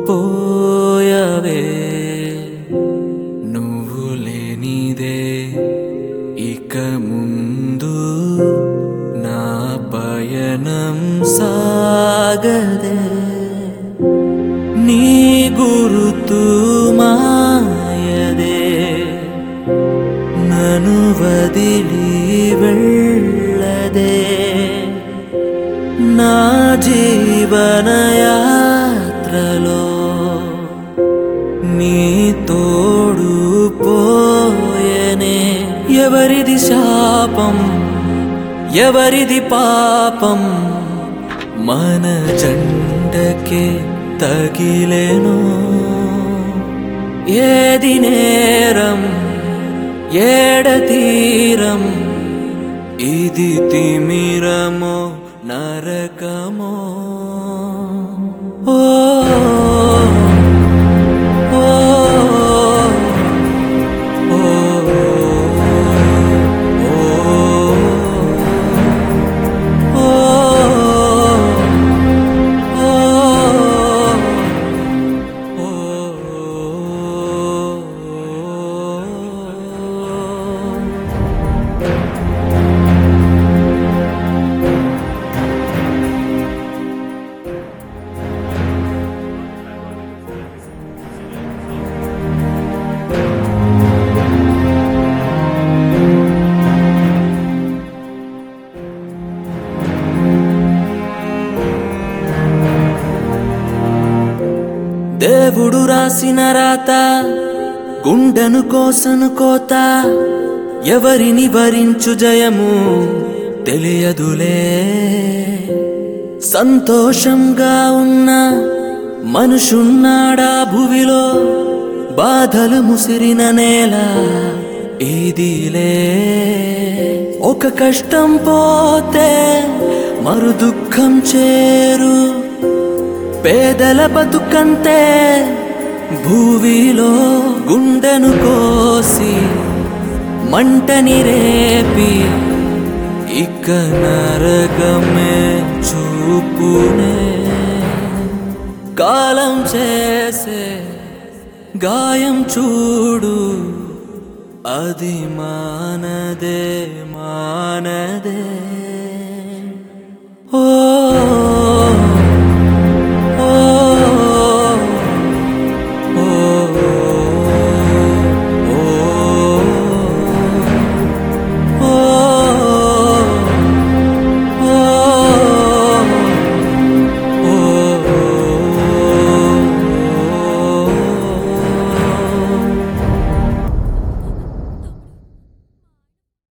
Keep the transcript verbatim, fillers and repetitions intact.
పోయవే నువ్వు లేనిదే ఇక ముందు నా పయనం సాగదే నీ గురుతు మాయదే నన్ను వదిలి వెళ్ళదే నా జీవన యాత్రలో నీ తోడు పోయనే ఎవరిది శాపం ఎవరిది పాపం మన జంటకే తగిలేను ఏది నేరం ఏడ తీరం ఇది తిమిరమో నరకమో ఓ ఓ దేవుడు రాసిన రాత గుండెను కోసను కోత ఎవరిని వరించు జయము తెలియదులే సంతోషంగా ఉన్న మనుషున్నాడా భువిలో బాధలు ముసిరిన నేల ఇదిలే ఒక కష్టం పోతే మరు దుఃఖం చేరు పేదల బతుకంతే భూవిలో గుండెను కోసి మంటని రేపి ఇక నరకమే చూపునే కాలం చేసే గాయం చూడు అది మానదే మానదే